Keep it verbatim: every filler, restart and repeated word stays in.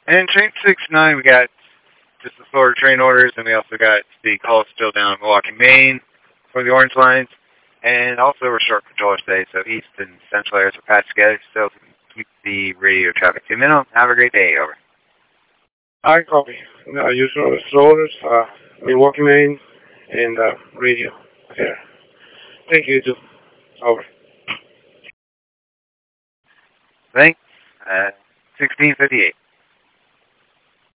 And in train six nine, we got just the slower train orders, and we also got the call still down in Milwaukee, Maine for the orange lines. And also we're short controller today, so east and central areas are patched together, so keep the radio traffic to a minimum. Have a great day. Over. I copy. Uh, usual orders, uh, Milwaukee, Maine, and uh, radio there. Thank you, too. Over. Thanks. Uh, sixteen fifty-eight.